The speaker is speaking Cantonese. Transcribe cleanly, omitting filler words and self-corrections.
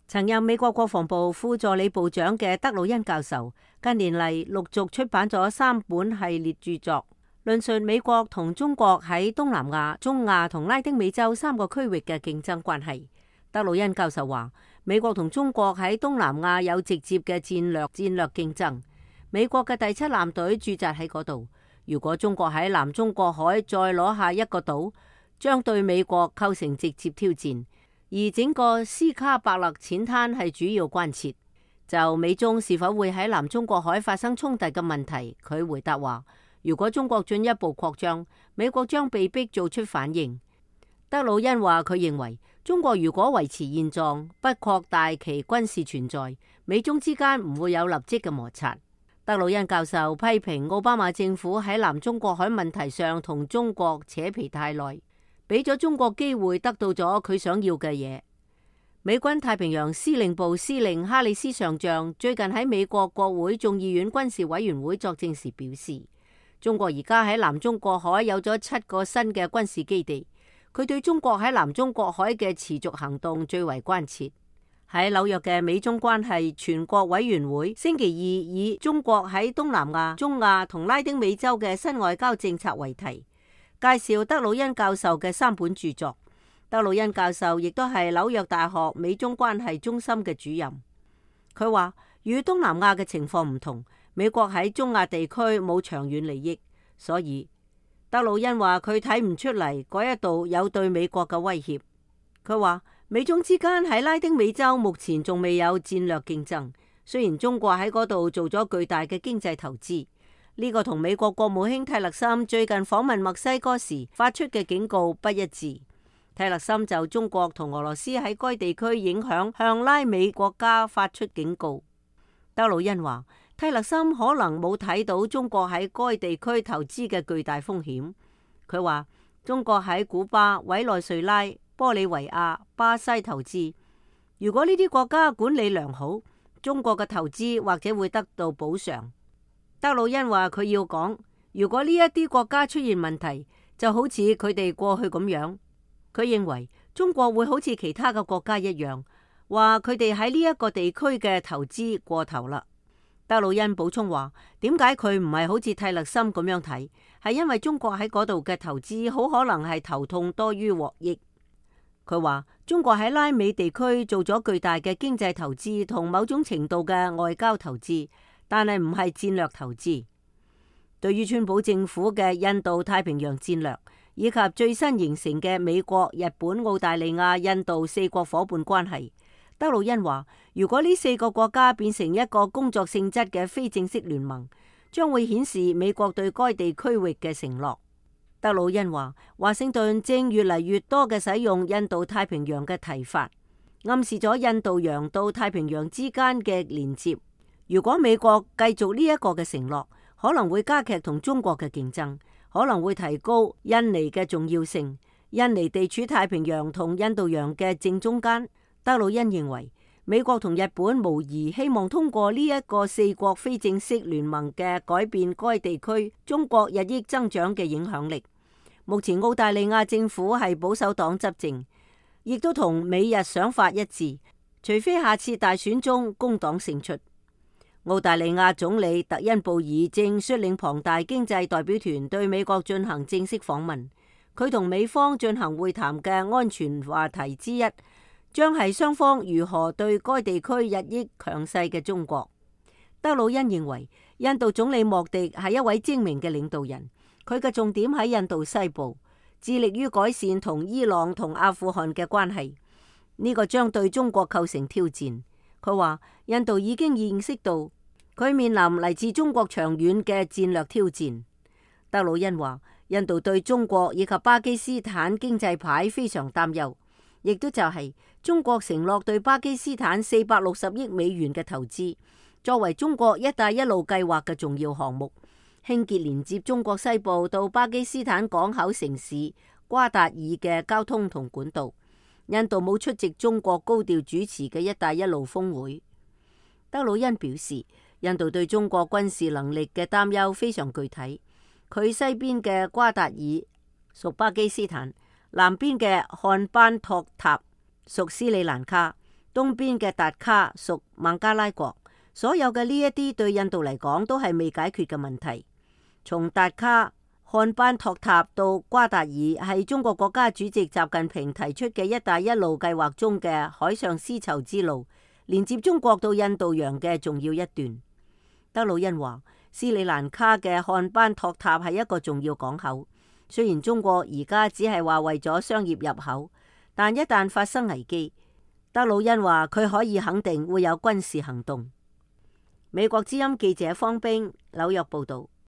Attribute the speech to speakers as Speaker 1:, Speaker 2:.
Speaker 1: 曾任美國國防部副助理部長嘅德魯恩教授，近年嚟陸續出版咗3本系列著作，論述美國同中國喺東南亞、中亞同拉丁美洲3個區域嘅競爭關係。德魯恩教授話，美國同中國喺東南亞有直接嘅戰略競爭，美國嘅第7艦隊駐紮喺嗰度。如果中國喺南中國海再攞下一個島，將對美國構成直接挑戰。而整個斯卡伯勒淺灘係主要關切。就美中是否會喺南中國海發生衝突嘅問題，佢回答話，如果中國進一步擴張，美國將被逼做出反應。德魯恩話，佢認為中國如果維持現狀，不擴大其軍事存在，美中之間唔會有立即嘅摩擦。德魯恩教授批評奧巴馬政府喺南中國海問題上同中國扯皮太耐，俾咗中國機會得到咗佢想要嘅嘢。美軍太平洋司令部司令哈里斯上將最近喺美國國會眾議院軍事委員會作證時表示，中國而家喺南中國海有咗7個新嘅軍事基地，佢對中國喺南中國海嘅持續行動最為關切。喺紐約嘅美中關係全國委員會星期二以中國喺東南亞、中亞同拉丁美洲嘅新外交政策為題，介紹德魯恩教授嘅3本著作。德魯恩教授亦都係紐約大學美中關係中心嘅主任。佢話，與東南亞嘅情況唔同，美國喺中亞地區冇長遠利益，所以德魯恩話佢睇唔出嚟嗰一度有對美國嘅威脅。佢話，美中之間喺拉丁美洲目前仲未有戰略競爭，雖然中國喺嗰度做咗巨大嘅經濟投資。呢個同美國國務卿蒂勒森最近訪問墨西哥時發出嘅警告不一致。蒂勒森就中國同俄羅斯喺該地區影響向拉美國家發出警告。德魯恩話，蒂勒森可能冇睇到中國喺該地區投資嘅巨大風險。佢話，中國喺古巴、委內瑞拉、玻利維亞、巴西投資，如果呢啲國家管理良好，中國嘅投資或者會得到補償。德魯恩話，佢要講，如果呢一啲國家出現問題，就好似佢哋過去咁樣。佢認為中國會好似其他嘅國家一樣，話佢哋喺呢一個地區嘅投資過頭啦。德魯恩補充話，點解佢唔係好似蒂勒森咁樣睇？係因為中國喺嗰度嘅投資好可能係頭痛多於獲益。佢話中國喺拉美地區做咗巨大嘅經濟投資同某種程度嘅外交投資，但係唔係戰略投資。對於川普政府嘅印度太平洋戰略，以及最新形成嘅美國、日本、澳大利亞、印度4國夥伴關係，德魯恩話，如果呢4個國家變成一個工作性質嘅非正式聯盟，將會顯示美國對該地區域嘅承諾。德魯恩話，華盛頓正越嚟越多嘅使用印度太平洋嘅提法，暗示咗印度洋到太平洋之間嘅連接。如果美國繼續呢一個嘅承諾，可能會加劇同中國嘅競爭，可能會提高印尼嘅重要性。印尼地處太平洋同印度洋嘅正中間。德魯恩認為，美國同日本無疑希望通過呢一個4國非正式聯盟嘅改變該地區中國日益增長嘅影響力。目前澳大利亞政府係保守黨執政，亦都同美日想法一致，除非下次大選中工黨勝出。澳大利亞總理特恩布爾正率領龐大經濟代表團對美國進行正式訪問。佢同美方進行會談嘅安全話題之一，將係雙方如何對該地區日益強勢嘅中國。德魯恩認為，印度總理莫迪係一位精明嘅領導人，佢嘅重點喺印度西部，致力於改善同伊朗同阿富汗嘅關係。呢個將對中國構成挑戰。佢話，印度已經認識到佢面臨嚟自中國長遠嘅戰略挑戰。德魯恩話，印度對中國以及巴基斯坦經濟牌非常擔憂，亦都就係中國承諾對巴基斯坦460億美元嘅投資，作為中國一帶一路計劃嘅重要項目，興建連接中國西部到巴基斯坦港口城市瓜達爾嘅交通同管道。印度冇出席中國高調主持嘅一帶一路峰會。德魯恩表示，印度對中國軍事能力嘅擔憂非常具體。佢西邊嘅瓜達爾屬巴基斯坦，南邊嘅漢班托塔屬斯里蘭卡， 東邊嘅達卡屬孟加拉國。所有嘅呢一啲對印度嚟講都係未解決嘅問題。從達卡、漢班托塔到瓜達爾，係中國國家主席習近平提出嘅一帶一路計劃中嘅海上絲綢之路，連接中國到印度洋嘅重要一段。德魯恩話，斯里蘭卡嘅漢班托塔係一個重要港口，雖然中國而家只係話為咗商業入口，但一旦發生危機，德魯恩話佢可以肯定會有軍事行動。美國之音記者方冰紐約報道。